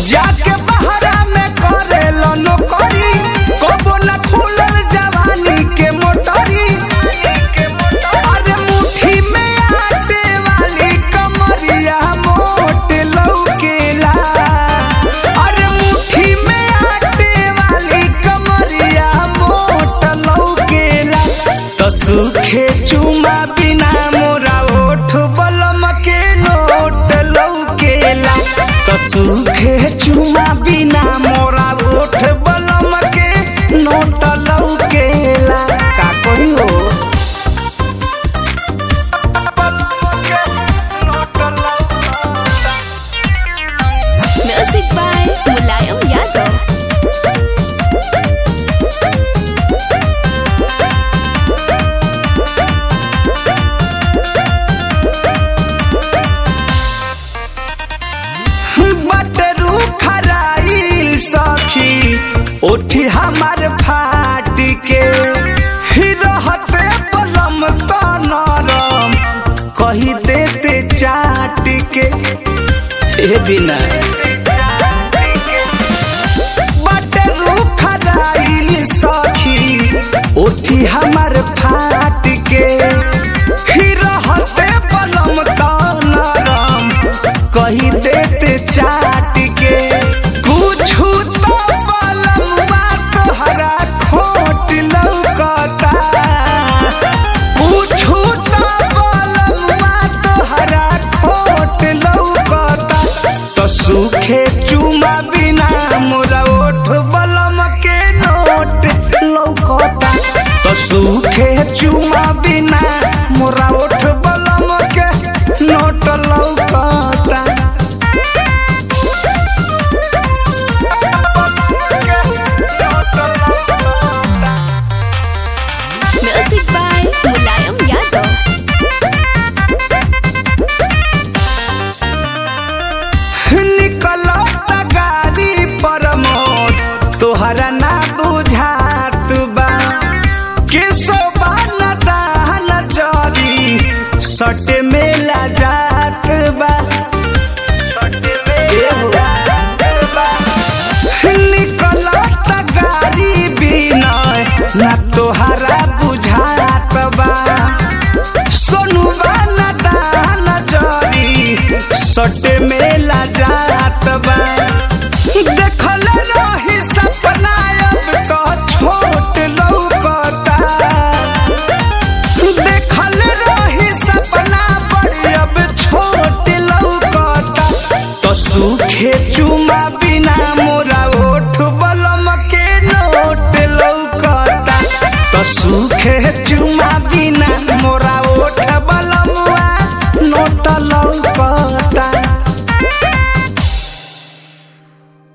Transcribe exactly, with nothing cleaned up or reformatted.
जाके बहरा में करेलो नौकरी, कबो न खुलल जवानी के मोटरी। अरे मुट्ठी में आटे वाली कमरिया मोट लौकेला, अरे मुट्ठी में आटे वाली कमरिया मोट लौकेला। तो सूखे चुमा बिना मोरा ओठ बलम के नोट लौकेला, तो सूखे चुमा बिना मोरा ओठ बलम के नोट लौकेला। का कही हो म्यूजिक बाय मुलायम यादव। बटरू खराइल सखी उठी हमार फाट के, ही रहते बलम तो नरम कही देते चाट के। ए बिना बटरू खराइल सखी उठी हमार फाट के, ही रहते बलम तो नरम कही देते चाट के। कुछु तो बलमुआ तोहरा खोट लौकता, कुछु तो बलमुआ तोहरा खोट लौकता। तो सूखे चुमा बिना मोरा ओठ बलम के नोट लौकता, तो सूखे चुमा बिना मोरा ओठ बलम के नोट लौकता। Music by Mulayam Yadav. निकलत गाड़ी पर मोद तोहरा ना बुझात बा, के सोबा न दान जरी सट में ला जात बा। निकलत गाड़ी बिना ना तोहरा बुझात बा, सोनुबा न दान जरी सट में